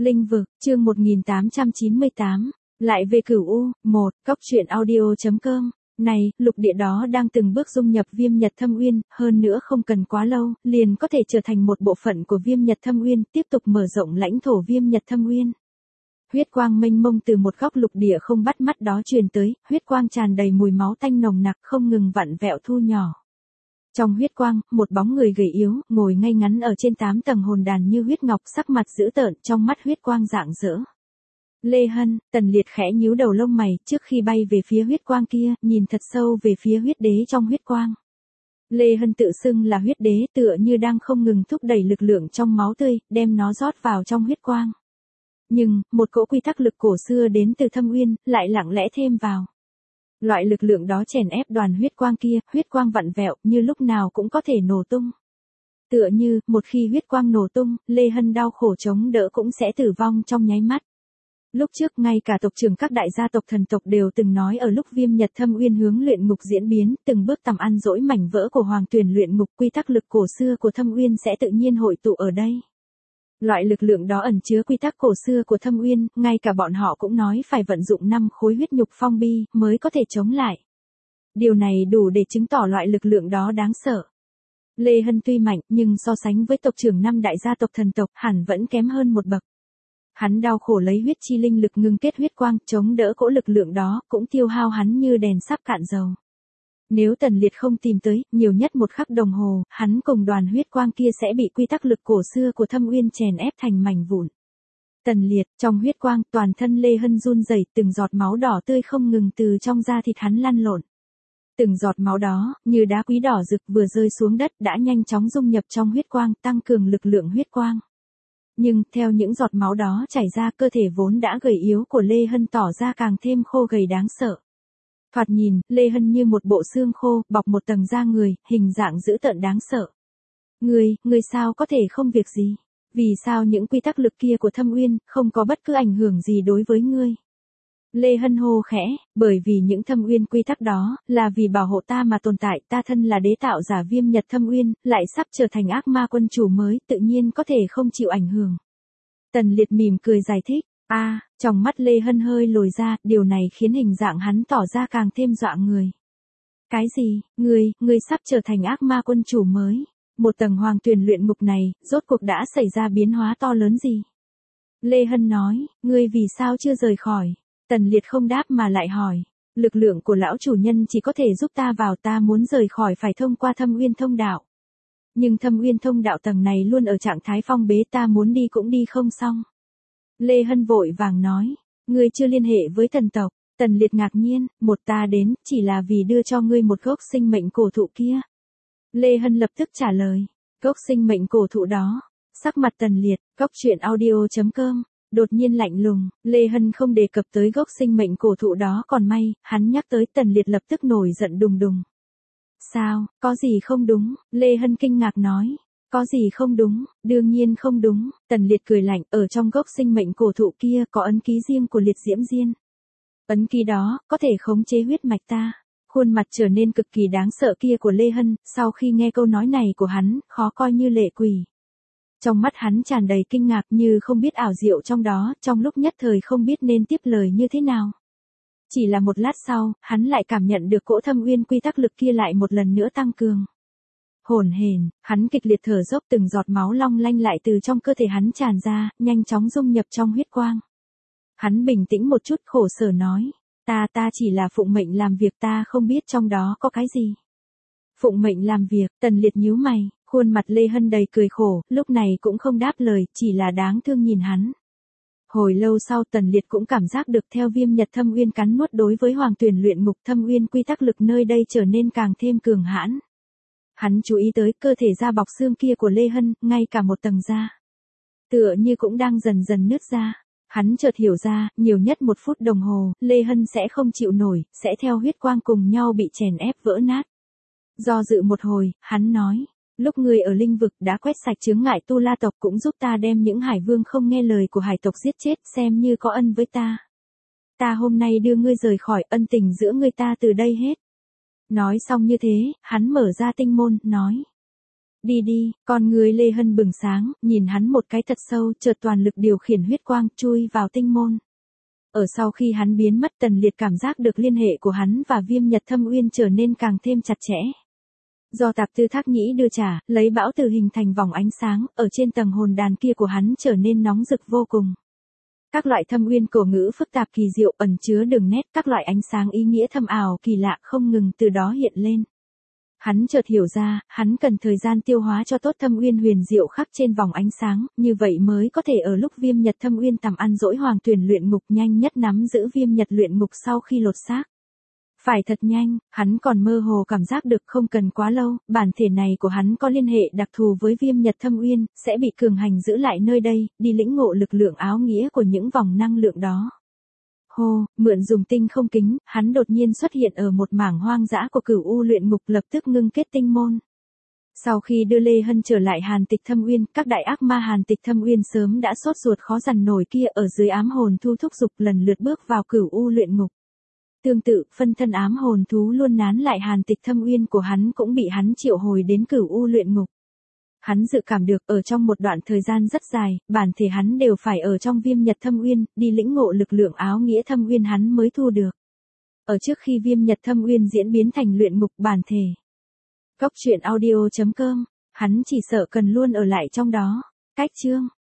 Linh vực, chương 1898, lại về Cửu U, 1, Cóc truyện audio.com. Này, lục địa đó đang từng bước dung nhập Viêm Nhật Thâm Uyên, hơn nữa không cần quá lâu, liền có thể trở thành một bộ phận của Viêm Nhật Thâm Uyên, tiếp tục mở rộng lãnh thổ Viêm Nhật Thâm Uyên. Huyết quang mênh mông từ một góc lục địa không bắt mắt đó truyền tới, huyết quang tràn đầy mùi máu tanh nồng nặc không ngừng vặn vẹo thu nhỏ. Trong huyết quang, một bóng người gầy yếu, ngồi ngay ngắn ở trên 8 tầng hồn đàn như huyết ngọc, sắc mặt dữ tợn, trong mắt huyết quang rạng rỡ. Lê Hân, Tần Liệt khẽ nhíu đầu lông mày, trước khi bay về phía huyết quang kia, nhìn thật sâu về phía huyết đế trong huyết quang. Lê Hân tự xưng là huyết đế, tựa như đang không ngừng thúc đẩy lực lượng trong máu tươi, đem nó rót vào trong huyết quang. Nhưng, một cỗ quy tắc lực cổ xưa đến từ Thâm Uyên, lại lặng lẽ thêm vào. Loại lực lượng đó chèn ép đoàn huyết quang kia, huyết quang vặn vẹo, như lúc nào cũng có thể nổ tung. Tựa như, một khi huyết quang nổ tung, Lê Hân đau khổ chống đỡ cũng sẽ tử vong trong nháy mắt. Lúc trước ngay cả tộc trưởng các đại gia tộc thần tộc đều từng nói ở lúc Viêm Nhật Thâm Uyên hướng luyện ngục diễn biến, từng bước tầm ăn dỗi mảnh vỡ của Hoàng Tuyền luyện ngục, quy tắc lực cổ xưa của Thâm Uyên sẽ tự nhiên hội tụ ở đây. Loại lực lượng đó ẩn chứa quy tắc cổ xưa của Thâm Uyên, ngay cả bọn họ cũng nói phải vận dụng 5 khối huyết nhục phong bi mới có thể chống lại. Điều này đủ để chứng tỏ loại lực lượng đó đáng sợ. Lê Hân tuy mạnh, nhưng so sánh với tộc trưởng 5 đại gia tộc thần tộc, hẳn vẫn kém hơn một bậc. Hắn đau khổ lấy huyết chi linh lực ngưng kết huyết quang, chống đỡ cỗ lực lượng đó, cũng tiêu hao hắn như đèn sắp cạn dầu. Nếu Tần Liệt không tìm tới, nhiều nhất một khắc đồng hồ, hắn cùng đoàn huyết quang kia sẽ bị quy tắc lực cổ xưa của Thâm Uyên chèn ép thành mảnh vụn. Tần Liệt, trong huyết quang, toàn thân Lê Hân run rẩy, từng giọt máu đỏ tươi không ngừng từ trong da thịt hắn lăn lộn. Từng giọt máu đó, như đá quý đỏ rực vừa rơi xuống đất đã nhanh chóng dung nhập trong huyết quang, tăng cường lực lượng huyết quang. Nhưng, theo những giọt máu đó chảy ra, cơ thể vốn đã gầy yếu của Lê Hân tỏ ra càng thêm khô gầy đáng sợ. Thoạt nhìn, Lê Hân như một bộ xương khô, bọc một tầng da người, hình dạng dữ tợn đáng sợ. Ngươi sao có thể không việc gì? Vì sao những quy tắc lực kia của Thâm Uyên, không có bất cứ ảnh hưởng gì đối với ngươi? Lê Hân hô khẽ, bởi vì những Thâm Uyên quy tắc đó, là vì bảo hộ ta mà tồn tại, ta thân là đế tạo giả Viêm Nhật Thâm Uyên, lại sắp trở thành ác ma quân chủ mới, tự nhiên có thể không chịu ảnh hưởng. Tần Liệt mỉm cười giải thích, trong mắt Lê Hân hơi lồi ra, điều này khiến hình dạng hắn tỏ ra càng thêm dọa người. Cái gì, ngươi sắp trở thành ác ma quân chủ mới, một tầng Hoàng Tuyền luyện ngục này, rốt cuộc đã xảy ra biến hóa to lớn gì? Lê Hân nói, ngươi vì sao chưa rời khỏi? Tần Liệt không đáp mà lại hỏi, lực lượng của lão chủ nhân chỉ có thể giúp ta vào, ta muốn rời khỏi phải thông qua Thâm Uyên thông đạo. Nhưng Thâm Uyên thông đạo tầng này luôn ở trạng thái phong bế, ta muốn đi cũng đi không xong. Lê Hân vội vàng nói, ngươi chưa liên hệ với thần tộc. Tần Liệt ngạc nhiên, ta đến, chỉ là vì đưa cho ngươi một gốc sinh mệnh cổ thụ kia. Lê Hân lập tức trả lời, gốc sinh mệnh cổ thụ đó. Sắc mặt Tần Liệt, Cóc truyện audio.com, đột nhiên lạnh lùng. Lê Hân không đề cập tới gốc sinh mệnh cổ thụ đó, còn may, hắn nhắc tới, Tần Liệt lập tức nổi giận đùng đùng. Sao, có gì không đúng? Lê Hân kinh ngạc nói. Có gì không đúng? Đương nhiên không đúng. Tần Liệt cười lạnh, ở trong gốc sinh mệnh cổ thụ kia có ấn ký riêng của Liệt Diễm Diên. Ấn ký đó, có thể khống chế huyết mạch ta. Khuôn mặt trở nên cực kỳ đáng sợ kia của Lê Hân, sau khi nghe câu nói này của hắn, khó coi như lệ quỷ. Trong mắt hắn tràn đầy kinh ngạc, như không biết ảo diệu trong đó, trong lúc nhất thời không biết nên tiếp lời như thế nào. Chỉ là một lát sau, hắn lại cảm nhận được cỗ Thâm Uyên quy tắc lực kia lại một lần nữa tăng cường. Hổn hển, hắn kịch liệt thở dốc, từng giọt máu long lanh lại từ trong cơ thể hắn tràn ra, nhanh chóng dung nhập trong huyết quang. Hắn bình tĩnh một chút, khổ sở nói, ta chỉ là phụng mệnh làm việc, ta không biết trong đó có cái gì. Phụng mệnh làm việc, Tần Liệt nhíu mày, khuôn mặt Lê Hân đầy cười khổ, lúc này cũng không đáp lời, chỉ là đáng thương nhìn hắn. Hồi lâu sau Tần Liệt cũng cảm giác được theo Viêm Nhật Thâm Uyên cắn nuốt đối với Hoàng Tuyền luyện ngục, Thâm Uyên quy tắc lực nơi đây trở nên càng thêm cường hãn. Hắn chú ý tới cơ thể da bọc xương kia của Lê Hân, ngay cả một tầng da tựa như cũng đang dần dần nứt ra. Hắn chợt hiểu ra, nhiều nhất 1 phút đồng hồ, Lê Hân sẽ không chịu nổi, sẽ theo huyết quang cùng nhau bị chèn ép vỡ nát. Do dự một hồi, hắn nói, lúc ngươi ở linh vực đã quét sạch chướng ngại Tu La tộc, cũng giúp ta đem những hải vương không nghe lời của hải tộc giết chết, xem như có ân với ta. Ta hôm nay đưa ngươi rời khỏi, ân tình giữa ngươi ta từ đây hết. Nói xong như thế, hắn mở ra tinh môn, nói. Đi đi, con người Lê Hân bừng sáng, nhìn hắn một cái thật sâu, chợt toàn lực điều khiển huyết quang, chui vào tinh môn. Ở sau khi hắn biến mất, Tần Liệt cảm giác được liên hệ của hắn và Viêm Nhật Thâm Uyên trở nên càng thêm chặt chẽ. Do Tạp Tư Thác Nhĩ đưa trả, lấy bão từ hình thành vòng ánh sáng, ở trên tầng hồn đàn kia của hắn trở nên nóng rực vô cùng. Các loại thâm uyên cổ ngữ phức tạp kỳ diệu ẩn chứa đường nét, các loại ánh sáng ý nghĩa thâm ảo kỳ lạ không ngừng từ đó hiện lên. Hắn chợt hiểu ra, hắn cần thời gian tiêu hóa cho tốt thâm uyên huyền diệu khắc trên vòng ánh sáng, như vậy mới có thể ở lúc Viêm Nhật Thâm Uyên tầm ăn dỗi Hoàng Tuyển luyện ngục nhanh nhất nắm giữ Viêm Nhật luyện ngục sau khi lột xác. Phải thật nhanh, hắn còn mơ hồ cảm giác được không cần quá lâu, bản thể này của hắn có liên hệ đặc thù với Viêm Nhật Thâm Uyên, sẽ bị cường hành giữ lại nơi đây, đi lĩnh ngộ lực lượng áo nghĩa của những vòng năng lượng đó. Hô, mượn dùng tinh không kính, hắn đột nhiên xuất hiện ở một mảng hoang dã của Cửu U luyện ngục, lập tức ngưng kết tinh môn. Sau khi đưa Lê Hân trở lại Hàn Tịch Thâm Uyên, các đại ác ma Hàn Tịch Thâm Uyên sớm đã sốt ruột khó dằn nổi kia ở dưới ám hồn thu thúc dục lần lượt bước vào Cửu U luyện ngục. Tương tự, phân thân ám hồn thú luôn nán lại Hàn Tịch Thâm Uyên của hắn cũng bị hắn triệu hồi đến Cửu U luyện ngục. Hắn dự cảm được ở trong một đoạn thời gian rất dài, bản thể hắn đều phải ở trong Viêm Nhật Thâm Uyên, đi lĩnh ngộ lực lượng áo nghĩa Thâm Uyên hắn mới thu được. Ở trước khi Viêm Nhật Thâm Uyên diễn biến thành luyện ngục bản thể. Cốc truyện audio.com, hắn chỉ sợ cần luôn ở lại trong đó. Cách chương